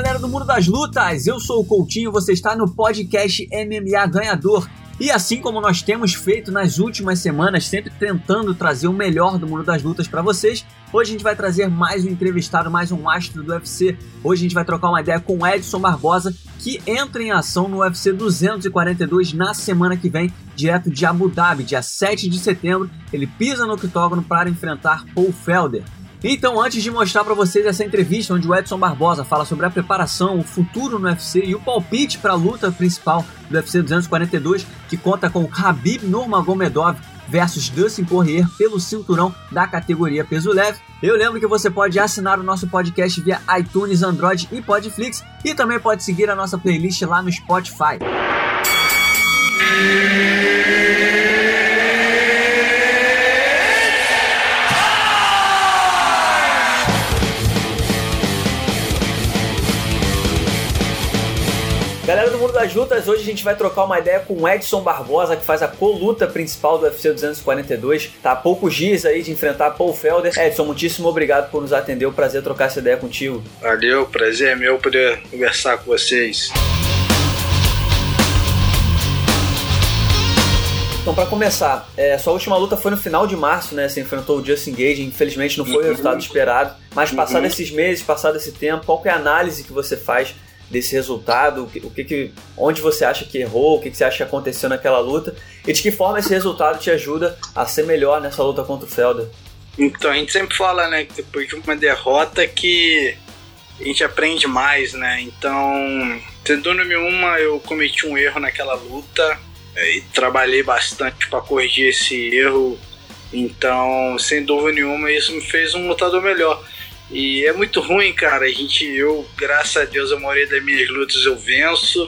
galera do mundo das lutas, eu sou o Coutinho, você está no podcast MMA Ganhador. E assim como nós temos feito nas últimas semanas, sempre tentando trazer o melhor do mundo das lutas para vocês, hoje a gente vai trazer mais um entrevistado, mais um astro do UFC. Hoje a gente vai trocar uma ideia com o Edson Barbosa, que entra em ação no UFC 242 na semana que vem, direto de Abu Dhabi, dia 7 de setembro. Ele pisa no octógono para enfrentar Paul Felder. Então, antes de mostrar para vocês essa entrevista onde o Edson Barbosa fala sobre a preparação, o futuro no UFC e o palpite para a luta principal do UFC 242, que conta com Khabib Nurmagomedov versus Dustin Poirier pelo cinturão da categoria peso leve, eu lembro que você pode assinar o nosso podcast via iTunes, Android e Podflix, e também pode seguir a nossa playlist lá no Spotify. Galera do mundo das lutas, hoje a gente vai trocar uma ideia com o Edson Barbosa, que faz a co-luta principal do UFC 242. Tá há poucos dias aí de enfrentar Paul Felder. Edson, muitíssimo obrigado por nos atender, o prazer trocar essa ideia contigo. Valeu, prazer é meu poder conversar com vocês. Então, para começar, sua última luta foi no final de março, né? Você enfrentou o Justin Gage, infelizmente não foi o resultado esperado. Mas passado esses meses, passado esse tempo, qual que é a análise que você faz desse resultado, onde você acha que errou, o que você acha que aconteceu naquela luta e de que forma esse resultado te ajuda a ser melhor nessa luta contra o Felder? Então, a gente sempre fala, né, que depois de uma derrota que a gente aprende mais, né? Então, sem dúvida nenhuma, eu cometi um erro naquela luta e trabalhei bastante para corrigir esse erro. Então, sem dúvida nenhuma, isso me fez um lutador melhor. E é muito ruim, cara, graças a Deus, a maioria das minhas lutas eu venço,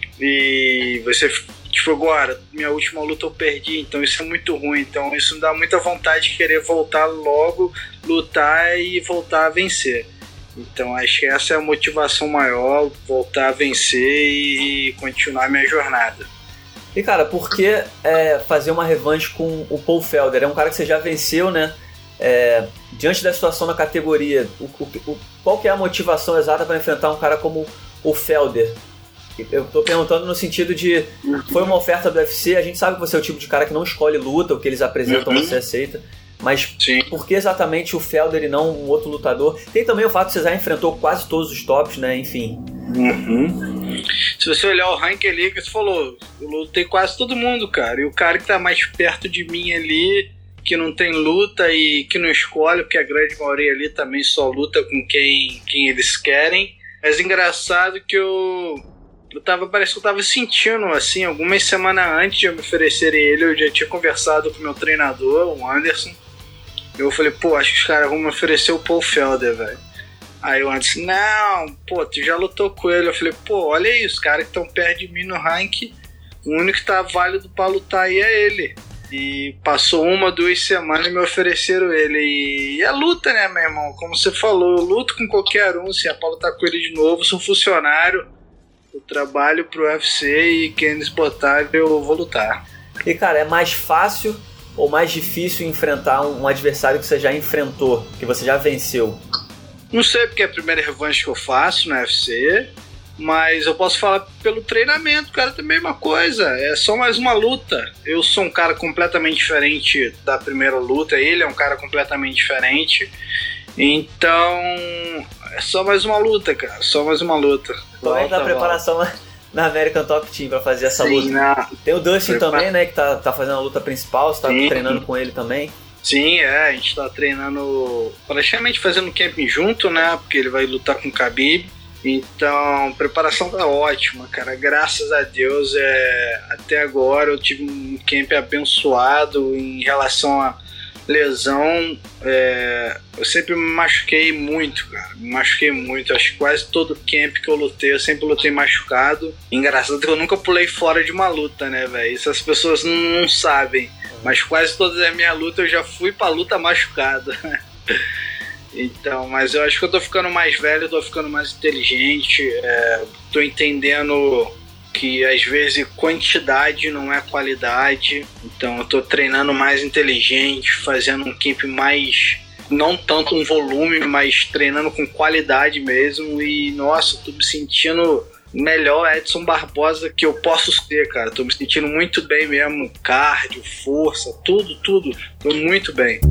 e agora, minha última luta eu perdi, então isso é muito ruim, então isso me dá muita vontade de querer voltar logo, lutar e voltar a vencer. Então acho que essa é a motivação maior, voltar a vencer e continuar minha jornada. E cara, por que fazer uma revanche com o Paul Felder? É um cara que você já venceu, né? Diante da situação na categoria, qual que é a motivação exata para enfrentar um cara como o Felder? Eu tô perguntando no sentido de, foi uma oferta do UFC, a gente sabe que você é o tipo de cara que não escolhe luta, o que eles apresentam você aceita, mas sim, por que exatamente o Felder e não um outro lutador? Tem também o fato que você já enfrentou quase todos os tops, né, enfim. Se você olhar o ranking ali, que você falou, eu lutei quase todo mundo, cara, e o cara que tá mais perto de mim ali, que não tem luta e que não escolhe, porque a grande maioria ali também só luta com quem eles querem. Mas engraçado que parece que eu tava sentindo, assim, algumas semanas antes de eu me oferecerem ele, eu já tinha conversado com o meu treinador, o Anderson. Eu falei, pô, acho que os caras vão me oferecer o Paul Felder, velho. Aí o Anderson, não, pô, tu já lutou com ele. Eu falei, pô, olha aí, os caras que estão perto de mim no ranking, o único que tá válido pra lutar aí é ele. E passou 1-2 semanas e me ofereceram ele. E é luta, né, meu irmão? Como você falou, eu luto com qualquer um. Se a Paulo tá com ele de novo, sou funcionário, eu trabalho pro UFC e quem eles botarem eu vou lutar. E cara, é mais fácil ou mais difícil enfrentar um adversário que você já enfrentou, que você já venceu? Não sei, porque é a primeira revanche que eu faço no UFC. Mas eu posso falar pelo treinamento, cara, também é uma coisa, é só mais uma luta. Eu sou um cara completamente diferente da primeira luta, ele é um cara completamente diferente. Então, é só mais uma luta, cara, só mais uma luta. Como da preparação na American Top Team pra fazer essa luta? Tem o Dustin também, né, que tá fazendo a luta principal, você tá treinando com ele também? Sim, a gente tá treinando, praticamente fazendo camping junto, né, porque ele vai lutar com o Khabib. Então, a preparação tá ótima, cara, graças a Deus, até agora eu tive um camp abençoado em relação a lesão, eu sempre me machuquei muito, cara, acho que quase todo camp que eu lutei, eu sempre lutei machucado. Engraçado que eu nunca pulei fora de uma luta, né, velho, isso as pessoas não sabem, mas quase todas as minhas lutas eu já fui pra luta machucado. Então, mas eu acho que eu tô ficando mais velho, tô ficando mais inteligente, tô entendendo que às vezes quantidade não é qualidade, então eu tô treinando mais inteligente, fazendo um camp mais não tanto um volume, mas treinando com qualidade mesmo. E, nossa, tô me sentindo melhor Edson Barbosa que eu posso ser, cara. Tô me sentindo muito bem mesmo. Cardio, força, tudo. Tô muito bem.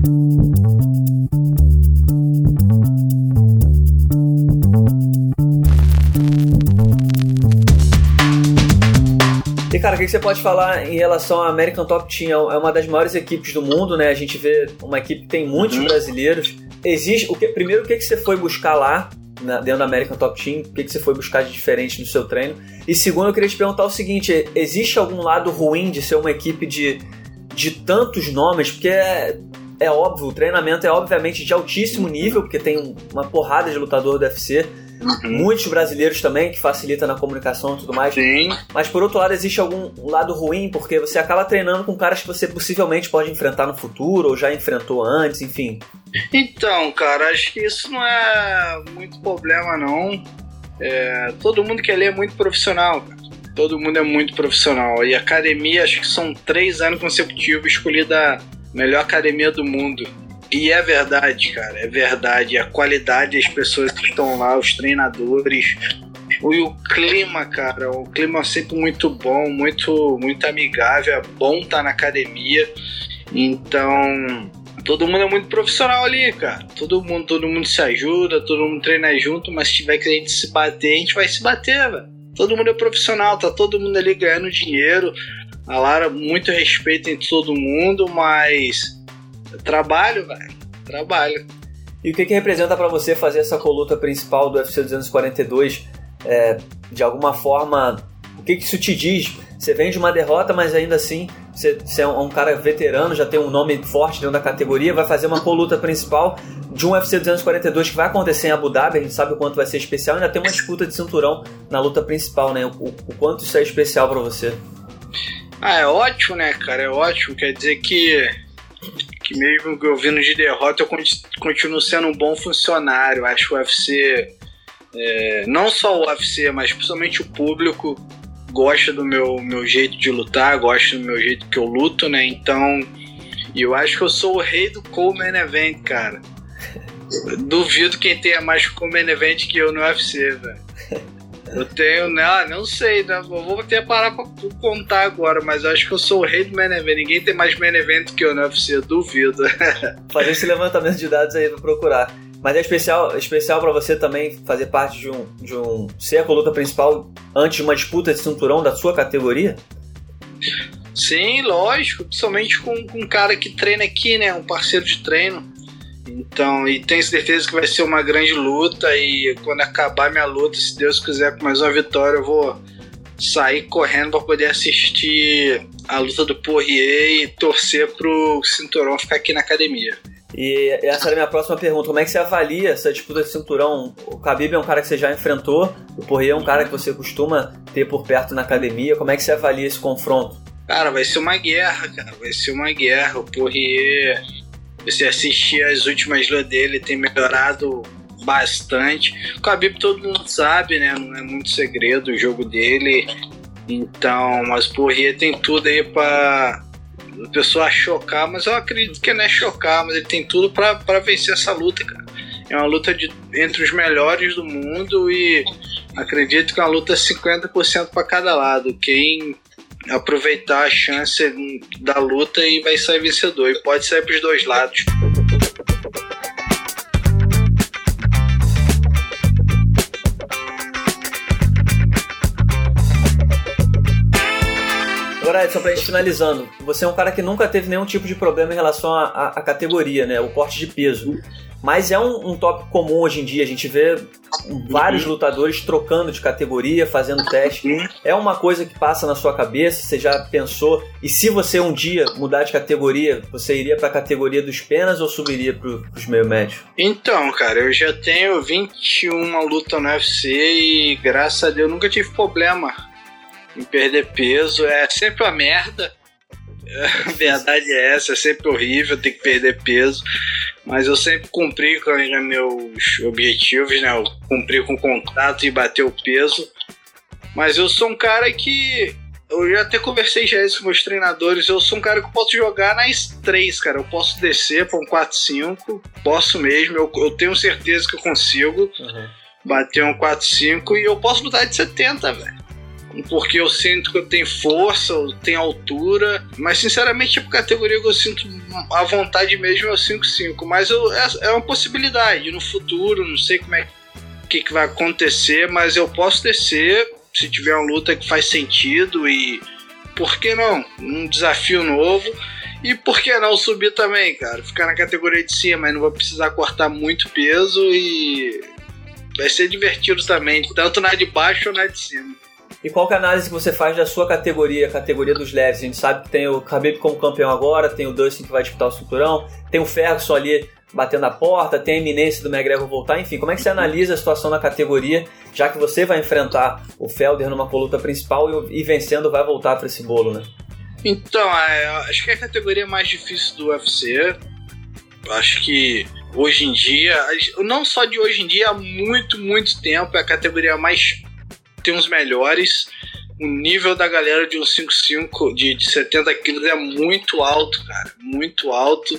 E, cara, o que você pode falar em relação à American Top Team? É uma das maiores equipes do mundo, né? A gente vê uma equipe que tem muitos brasileiros. Primeiro, o que você foi buscar lá, dentro da American Top Team? O que você foi buscar de diferente no seu treino? E segundo, eu queria te perguntar o seguinte: existe algum lado ruim de ser uma equipe de tantos nomes? Porque é óbvio, o treinamento é obviamente de altíssimo nível, porque tem uma porrada de lutador do UFC. Muitos brasileiros também, que facilita na comunicação e tudo mais. Sim. Mas por outro lado, existe algum lado ruim, porque você acaba treinando com caras que você possivelmente pode enfrentar no futuro, ou já enfrentou antes, enfim. Então, cara, acho que isso não é muito problema, não. Todo mundo que ali é muito profissional, cara. Todo mundo é muito profissional. E a academia, acho que são 3 anos consecutivos escolhida a melhor academia do mundo. E é verdade, cara, é verdade. A qualidade das pessoas que estão lá, os treinadores. E o clima, cara, o clima é sempre muito bom, muito amigável. É bom estar na academia. Então, todo mundo é muito profissional ali, cara. Todo mundo se ajuda, todo mundo treina junto. Mas se tiver que a gente se bater, a gente vai se bater, velho. Todo mundo é profissional, tá todo mundo ali ganhando dinheiro. A Lara, muito respeito entre todo mundo, mas... Trabalho, velho. Trabalho. E o que representa pra você fazer essa coluta principal do UFC 242? De alguma forma, o que isso te diz? Você vem de uma derrota, mas ainda assim você é um cara veterano, já tem um nome forte dentro da categoria, vai fazer uma coluta principal de um UFC 242 que vai acontecer em Abu Dhabi. A gente sabe o quanto vai ser especial. Ainda tem uma disputa de cinturão na luta principal, né? O quanto isso é especial pra você? É ótimo, né, cara? É ótimo. Quer dizer que mesmo que eu vindo de derrota, eu continuo sendo um bom funcionário. Acho que o UFC, não só o UFC, mas principalmente o público, gosta do meu jeito de lutar, gosta do meu jeito que eu luto, né? Então, eu acho que eu sou o rei do co-main event, cara. Duvido quem tenha mais co-main event que eu no UFC, velho. Eu tenho, não sei, eu vou até parar pra contar agora, mas eu acho que eu sou o rei do main event. Ninguém tem mais main event que eu no UFC, duvido. Fazer esse levantamento de dados aí pra procurar. Mas é especial pra você também fazer parte de um ser a luta principal antes de uma disputa de cinturão da sua categoria? Sim, lógico, principalmente com um cara que treina aqui, né, um parceiro de treino. Então, e tenho certeza que vai ser uma grande luta. E quando acabar minha luta, se Deus quiser, com mais uma vitória, eu vou sair correndo para poder assistir a luta do Poirier e torcer pro cinturão ficar aqui na academia. E essa era a minha próxima pergunta: como é que você avalia essa disputa de cinturão? O Khabib é um cara que você já enfrentou, o Poirier é um cara que você costuma ter por perto na academia. Como é que você avalia esse confronto? Cara, vai ser uma guerra, cara, vai ser uma guerra. O Poirier... Você assistir as últimas lutas dele, tem melhorado bastante. O Khabib todo mundo sabe, né? Não é muito segredo o jogo dele. Então, mas o Poirier tem tudo aí pra a pessoa chocar, mas eu acredito que não é chocar, mas ele tem tudo pra vencer essa luta, cara. É uma luta entre os melhores do mundo e acredito que é uma luta 50% pra cada lado. Quem aproveitar a chance da luta e vai sair vencedor, e pode sair pros dois lados. Agora, Edson, pra gente finalizando, você é um cara que nunca teve nenhum tipo de problema em relação à categoria, né? O corte de peso. Mas é um tópico comum hoje em dia, a gente vê vários lutadores trocando de categoria, fazendo teste. É uma coisa que passa na sua cabeça, você já pensou? E se você um dia mudar de categoria, você iria para a categoria dos penas ou subiria para os meio médios? Então, cara, eu já tenho 21 lutas no UFC e graças a Deus nunca tive problema em perder peso. É sempre uma merda. A verdade é essa, é sempre horrível ter que perder peso, mas eu sempre cumpri com os meus objetivos, né? Eu cumpri com o contrato e bater o peso. Mas eu sou um cara que Eu já até conversei já isso com meus treinadores. Eu sou um cara que eu posso jogar nas 3, cara. Eu posso descer pra um 4-5. Posso mesmo. Eu tenho certeza que eu consigo bater um 4-5. E eu posso lutar de 70, velho. Porque eu sinto que eu tenho força, eu tenho altura. Mas sinceramente, a categoria que eu sinto a vontade mesmo é o 5-5. Mas é uma possibilidade no futuro. Não sei como que vai acontecer. Mas eu posso descer se tiver uma luta que faz sentido. E por que não? Um desafio novo. E por que não subir também, cara? Ficar na categoria de cima, mas não vou precisar cortar muito peso. E vai ser divertido também, tanto na de baixo ou na de cima. E qual que é a análise que você faz da sua categoria, a categoria dos leves? A gente sabe que tem o Khabib como campeão agora, tem o Dustin que vai disputar o cinturão, tem o Ferguson ali batendo a porta, tem a iminência do McGregor voltar, enfim, como é que você analisa a situação na categoria, já que você vai enfrentar o Felder numa luta principal e vencendo vai voltar para esse bolo, né? Então, acho que é a categoria mais difícil do UFC. Acho que hoje em dia, não só de hoje em dia, há muito, muito tempo, é a categoria mais... tem os melhores. O nível da galera de um 5-5 de 70 quilos é muito alto, cara. Muito alto.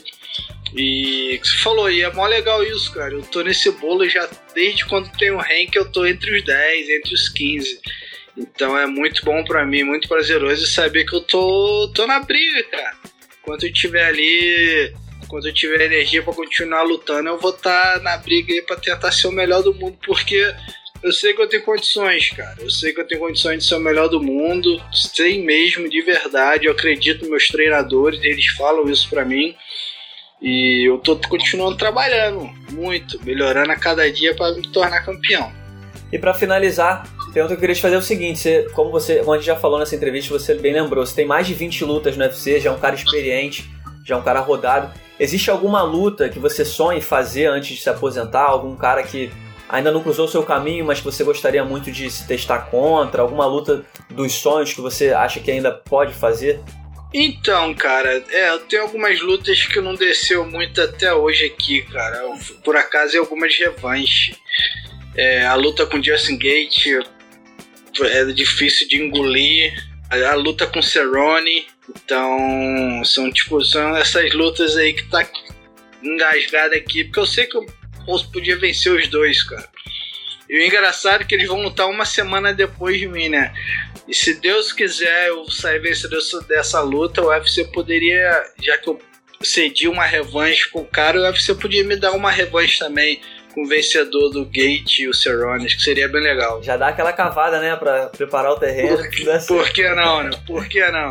E você falou, e é mó legal isso, cara. Eu tô nesse bolo já desde quando tem o rank, eu tô entre os 10, entre os 15. Então é muito bom pra mim, muito prazeroso saber que eu tô na briga, cara. Quando eu tiver ali, quando eu tiver energia pra continuar lutando, eu vou estar na briga aí pra tentar ser o melhor do mundo, porque eu sei que eu tenho condições, cara. Eu sei que eu tenho condições de ser o melhor do mundo. Sei mesmo, de verdade. Eu acredito nos meus treinadores, eles falam isso pra mim. E eu tô continuando trabalhando muito, melhorando a cada dia pra me tornar campeão. E pra finalizar, a pergunta que eu queria te fazer é o seguinte, como a gente já falou nessa entrevista, você bem lembrou, você tem mais de 20 lutas no UFC, já é um cara experiente, já é um cara rodado. Existe alguma luta que você sonha em fazer antes de se aposentar? Algum cara que ainda não cruzou o seu caminho, mas que você gostaria muito de se testar contra? Alguma luta dos sonhos que você acha que ainda pode fazer? Então, cara, eu tenho algumas lutas que não desceu muito até hoje aqui, cara. Por acaso, algumas revanches. A luta com Justin Gaethje é difícil de engolir. A luta com Cerrone. Então, são essas lutas aí que tá engasgada aqui, porque eu sei que eu podia vencer os dois, cara. E o engraçado é que eles vão lutar uma semana depois de mim, né? E se Deus quiser eu sair vencedor dessa luta, o UFC poderia, já que eu cedi uma revanche com o cara, o UFC podia me dar uma revanche também com o vencedor do Gaethje e o Cerrone, que seria bem legal. Já dá aquela cavada, né, pra preparar o terreno. Por que não, né? Por que não?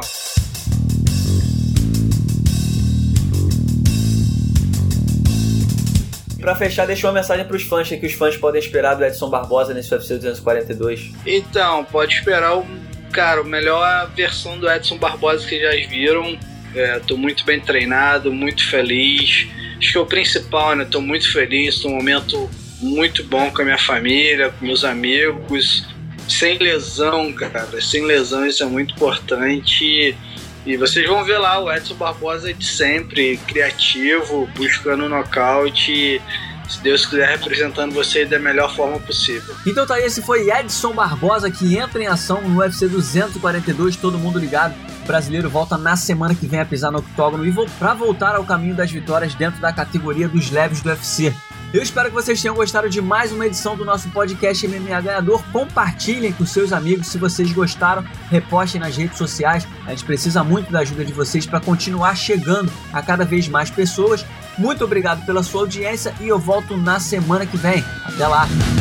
Pra fechar, deixa uma mensagem pros fãs, que os fãs podem esperar do Edson Barbosa nesse UFC 242. Então, pode esperar a melhor versão do Edson Barbosa que já viram. Tô muito bem treinado, muito feliz. Acho que é o principal, né? Tô muito feliz, tô num momento muito bom com a minha família, com meus amigos. Sem lesão, cara. Sem lesão, isso é muito importante. E vocês vão ver lá o Edson Barbosa de sempre, criativo, buscando o nocaute, se Deus quiser, representando vocês da melhor forma possível. Então tá aí, esse foi Edson Barbosa, que entra em ação no UFC 242, todo mundo ligado. O brasileiro volta na semana que vem a pisar no octógono e pra voltar ao caminho das vitórias dentro da categoria dos leves do UFC. Eu espero que vocês tenham gostado de mais uma edição do nosso podcast MMA Ganhador. Compartilhem com seus amigos se vocês gostaram, repostem nas redes sociais. A gente precisa muito da ajuda de vocês para continuar chegando a cada vez mais pessoas. Muito obrigado pela sua audiência e eu volto na semana que vem. Até lá!